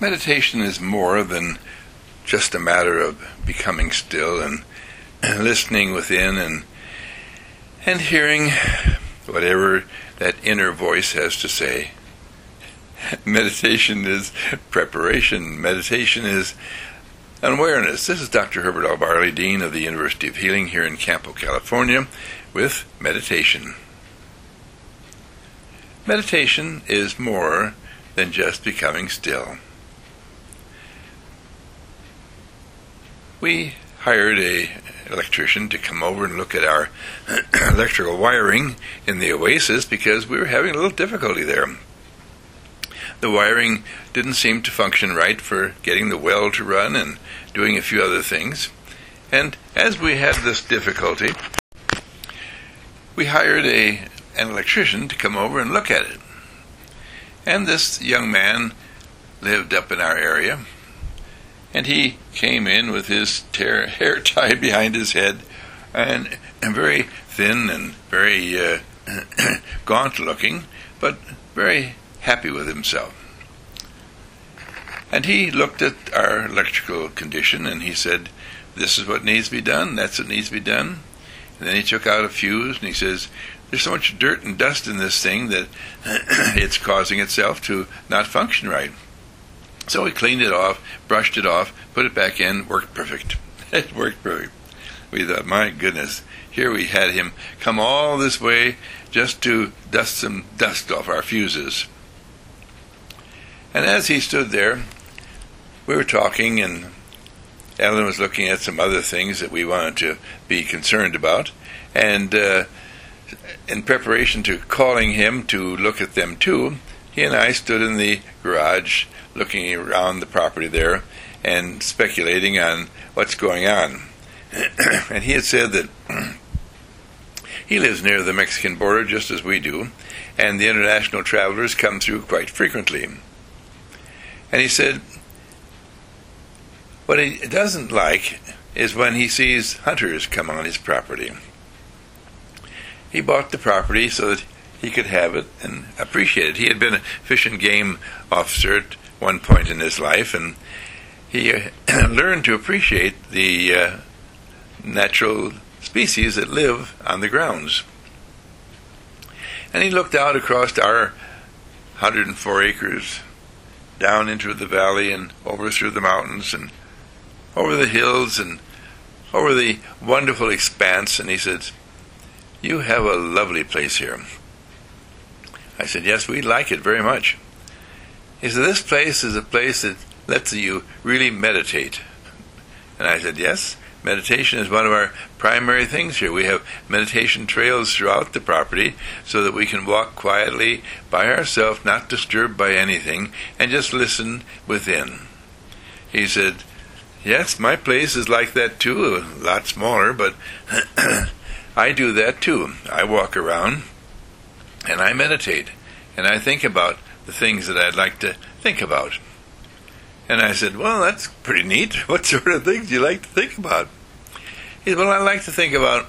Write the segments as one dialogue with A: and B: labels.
A: Meditation is more than just a matter of becoming still and listening within and hearing whatever that inner voice has to say. Meditation is preparation. Meditation is awareness. This is Dr. Herbert L. Barley, Dean of the University of Healing here in Campo, California, with meditation. Meditation is more than just becoming still. We hired an electrician to come over and look at our electrical wiring in the Oasis because we were having a little difficulty there. The wiring didn't seem to function right for getting the well to run and doing a few other things. And as we had this difficulty, we hired an electrician to come over and look at it. And this young man lived up in our area, and he came in with his hair tied behind his head and very thin and very gaunt looking, but very happy with himself. And he looked at our electrical condition and he said, "This is what needs to be done, that's what needs to be done." And then he took out a fuse and he says, "There's so much dirt and dust in this thing that it's causing itself to not function right." So he cleaned it off, brushed it off, put it back in, worked perfect. It worked perfect. We thought, my goodness, here we had him come all this way just to dust some dust off our fuses. And as he stood there, we were talking, and Ellen was looking at some other things that we wanted to be concerned about, and in preparation to calling him to look at them too, he and I stood in the garage looking around the property there and speculating on what's going on. And he had said that he lives near the Mexican border just as we do, and the international travelers come through quite frequently. And he said what he doesn't like is when he sees hunters come on his property. He bought the property so that he could have it and appreciate it. He had been a fish and game officer at one point in his life, and he learned to appreciate the natural species that live on the grounds. And he looked out across our 104 acres, down into the valley and over through the mountains and over the hills and over the wonderful expanse, and he said, "You have a lovely place here." I said, "Yes, we like it very much." He said, "This place is a place that lets you really meditate." And I said, "Yes, meditation is one of our primary things here. We have meditation trails throughout the property so that we can walk quietly by ourselves, not disturbed by anything, and just listen within." He said, "Yes, my place is like that too, a lot smaller, but I do that too. I walk around and I meditate and I think about the things that I'd like to think about." And I said, "Well, that's pretty neat. What sort of things do you like to think about?" He said, "Well, I like to think about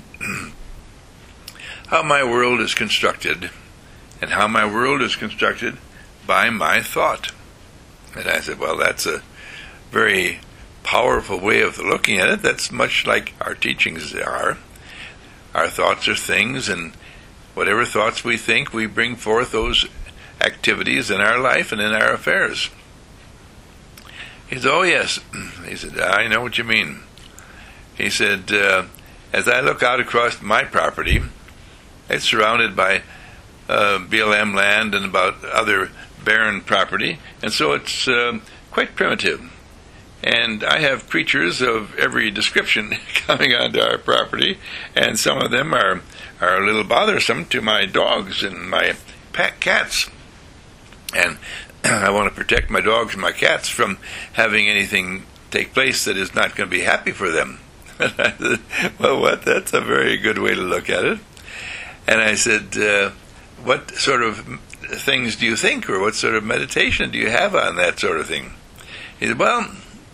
A: how my world is constructed and how my world is constructed by my thought." And I said, "Well, that's a very powerful way of looking at it. That's much like our teachings are. Our thoughts are things, and whatever thoughts we think, we bring forth those activities in our life and in our affairs." He said, "Oh, yes." He said, "I know what you mean." He said, "As I look out across my property, it's surrounded by BLM land and about other barren property, and so it's quite primitive. And I have creatures of every description coming onto our property, and some of them are a little bothersome to my dogs and my cats. And I want to protect my dogs and my cats from having anything take place that is not going to be happy for them." And I said, "Well, that's a very good way to look at it." And I said, "What sort of things do you think, or what sort of meditation do you have on that sort of thing?" He said, "Well,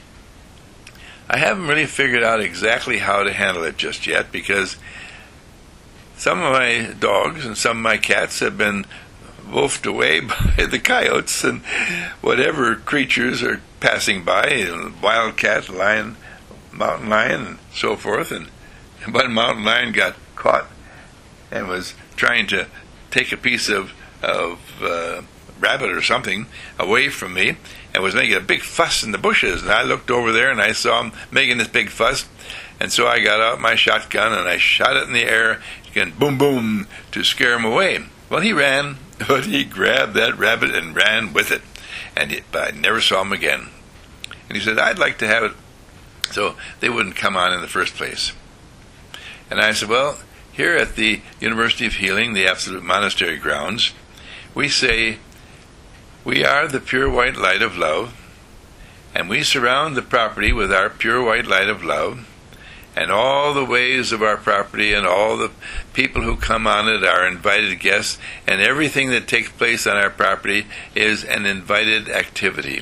A: I haven't really figured out exactly how to handle it just yet, because some of my dogs and some of my cats have been wolfed away by the coyotes and whatever creatures are passing by, wildcat, lion, mountain lion, and so forth. And one mountain lion got caught and was trying to take a piece of rabbit or something away from me, and was making a big fuss in the bushes. And I looked over there and I saw him making this big fuss, and so I got out my shotgun and I shot it in the air, again, boom, boom, to scare him away. Well, he ran, but he grabbed that rabbit and ran with it, but I never saw him again. And he said, I'd like to have it so they wouldn't come on in the first place. And I said, well, here at the University of Healing, the Absolute Monastery grounds, we say, we are the pure white light of love, and we surround the property with our pure white light of love, and all the ways of our property and all the people who come on it are invited guests, and everything that takes place on our property is an invited activity.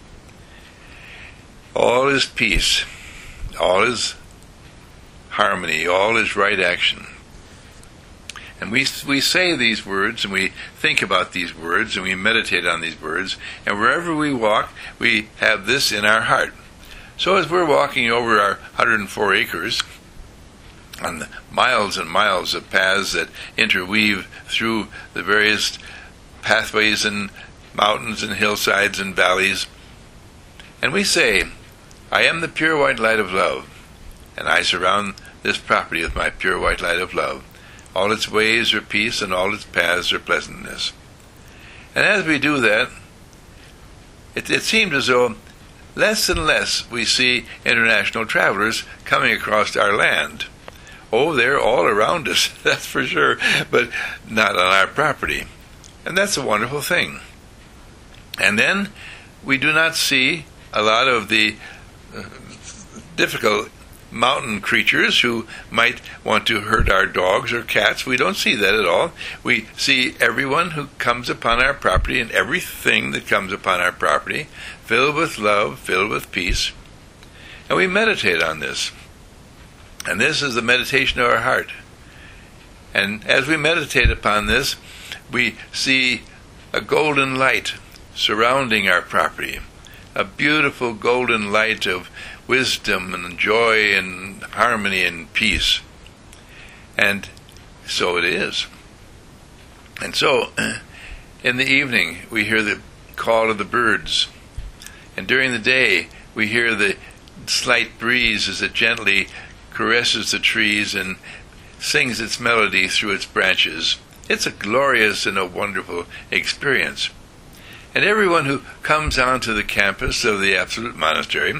A: All is peace, all is harmony, all is right action. And we say these words, and we think about these words, and we meditate on these words, and wherever we walk, we have this in our heart. So as we're walking over our 104 acres, on the miles and miles of paths that interweave through the various pathways and mountains and hillsides and valleys, and we say, I am the pure white light of love, and I surround this property with my pure white light of love. All its ways are peace, and all its paths are pleasantness. And as we do that, it seems as though less and less we see international travelers coming across our land. Oh, they're all around us, that's for sure, but not on our property. And that's a wonderful thing. And then we do not see a lot of the difficult mountain creatures who might want to hurt our dogs or cats. We don't see that at all. We see everyone who comes upon our property and everything that comes upon our property filled with love, filled with peace. And we meditate on this. And this is the meditation of our heart. And as we meditate upon this, we see a golden light surrounding our property, a beautiful golden light of wisdom and joy and harmony and peace. And so it is. And so, in the evening, we hear the call of the birds. And during the day, we hear the slight breeze as it gently caresses the trees and sings its melody through its branches. It's a glorious and a wonderful experience. And everyone who comes onto the campus of the Absolute Monastery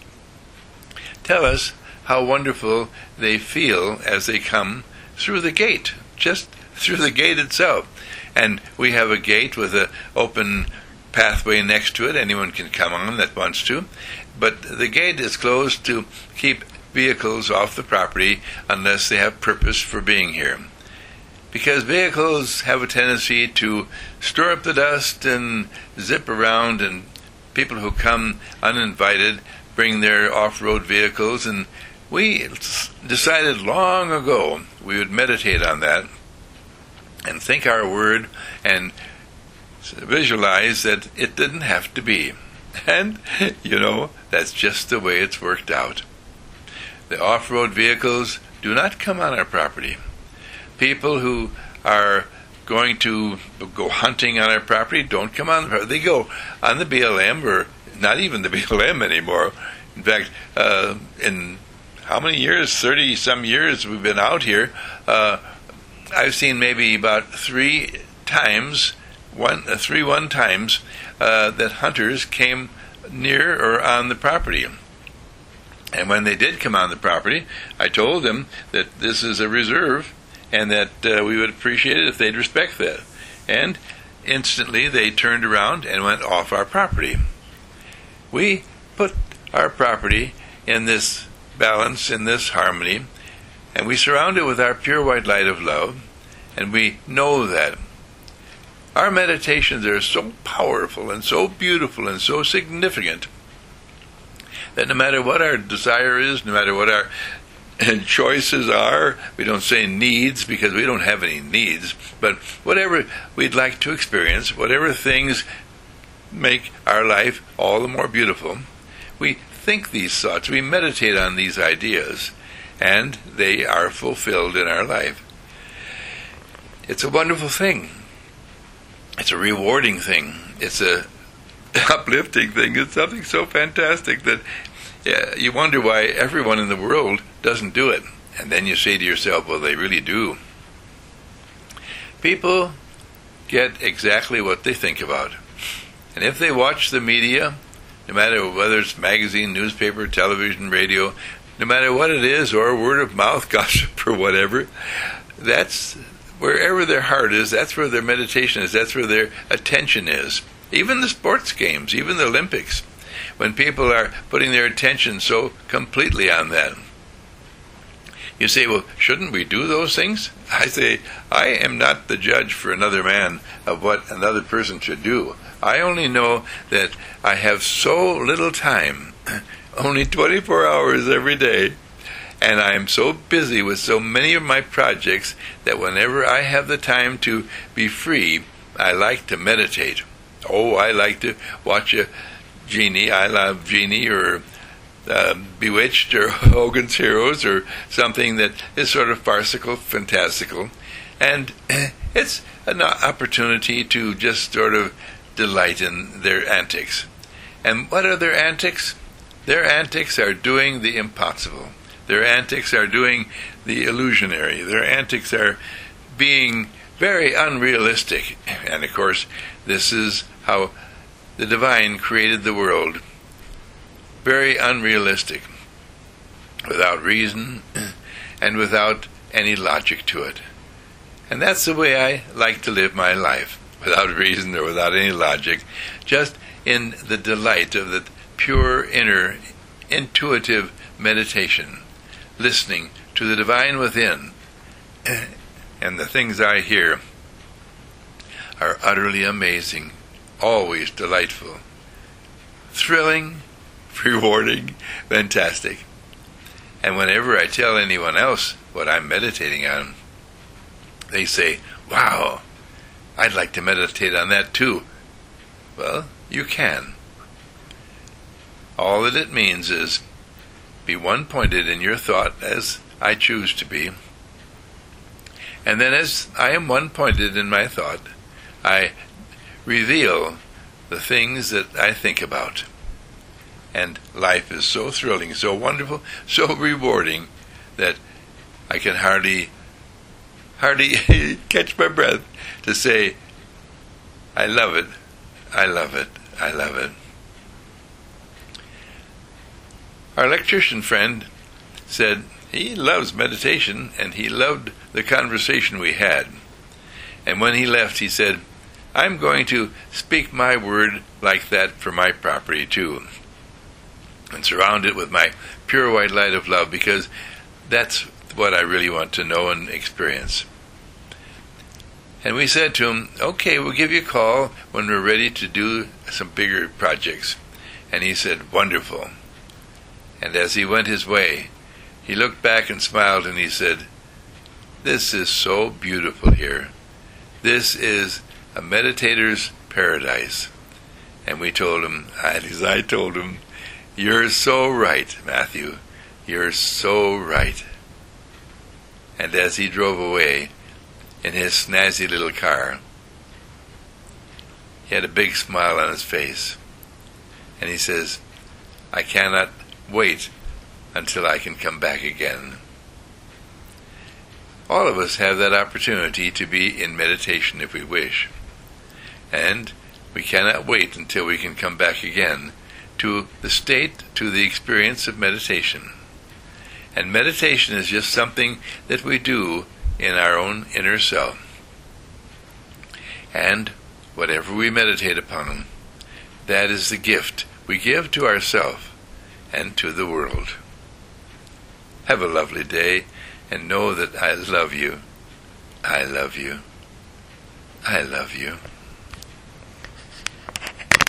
A: tell us how wonderful they feel as they come through the gate, just through the gate itself. And we have a gate with an open pathway next to it. Anyone can come on that wants to. But the gate is closed to keep vehicles off the property unless they have purpose for being here. Because vehicles have a tendency to stir up the dust and zip around, and people who come uninvited bring their off-road vehicles, and we decided long ago we would meditate on that and think our word and visualize that it didn't have to be. And, that's just the way it's worked out. The off-road vehicles do not come on our property. People who are going to go hunting on our property don't come on the property. They go on the BLM, or not even the BLM anymore. In fact, in how many years, 30-some years we've been out here, I've seen maybe about three times that hunters came near or on the property. And when they did come on the property, I told them that this is a reserve and that we would appreciate it if they'd respect that. And instantly they turned around and went off our property. We put our property in this balance, in this harmony, and we surround it with our pure white light of love, and we know that. Our meditations are so powerful and so beautiful and so significant that no matter what our desire is, no matter what our and choices are, we don't say needs because we don't have any needs, but whatever we'd like to experience, whatever things make our life all the more beautiful, we think these thoughts, we meditate on these ideas, and they are fulfilled in our life. It's a wonderful thing. It's a rewarding thing. It's a uplifting thing. It's something so fantastic that you wonder why everyone in the world doesn't do it. And then you say to yourself, well, they really do. People get exactly what they think about. And if they watch the media, no matter whether it's magazine, newspaper, television, radio, no matter what it is, or word of mouth gossip or whatever, that's wherever their heart is, that's where their meditation is, that's where their attention is. Even the sports games, even the Olympics, when people are putting their attention so completely on that. You say, well, shouldn't we do those things? I say, I am not the judge for another man of what another person should do. I only know that I have so little time, only 24 hours every day, and I am so busy with so many of my projects that whenever I have the time to be free, I like to meditate. Oh, I like to watch a Genie, I Love Genie, or Bewitched, or Hogan's Heroes, or something that is sort of farcical, fantastical. And it's an opportunity to just sort of delight in their antics. And what are their antics? Their antics are doing the impossible. Their antics are doing the illusionary. Their antics are being very unrealistic. And of course, this is how the divine created the world. Very unrealistic. Without reason and without any logic to it. And that's the way I like to live my life. Without reason or without any logic. Just in the delight of the pure inner intuitive meditation. Listening to the divine within. And the things I hear are utterly amazing, always delightful, thrilling, rewarding, fantastic. And whenever I tell anyone else what I'm meditating on, they say, wow, I'd like to meditate on that too. Well, you can. All that it means is be one-pointed in your thought as I choose to be. And then as I am one-pointed in my thought, I reveal the things that I think about. And life is so thrilling, so wonderful, so rewarding that I can hardly catch my breath to say, I love it, I love it, I love it. Our electrician friend said he loves meditation and he loved the conversation we had. And when he left, he said, I'm going to speak my word like that for my property too. And surround it with my pure white light of love, because that's what I really want to know and experience. And we said to him, okay, we'll give you a call when we're ready to do some bigger projects. And he said, wonderful. And as he went his way, he looked back and smiled and he said, this is so beautiful here. This is a meditator's paradise. And we told him, as I told him, you're so right, Matthew. You're so right. And as he drove away in his snazzy little car, he had a big smile on his face. And he says, I cannot wait until I can come back again. All of us have that opportunity to be in meditation if we wish. And we cannot wait until we can come back again to the state, to the experience of meditation. And meditation is just something that we do in our own inner self. And whatever we meditate upon, that is the gift we give to ourselves and to the world. Have a lovely day, and know that I love you. I love you. I love you.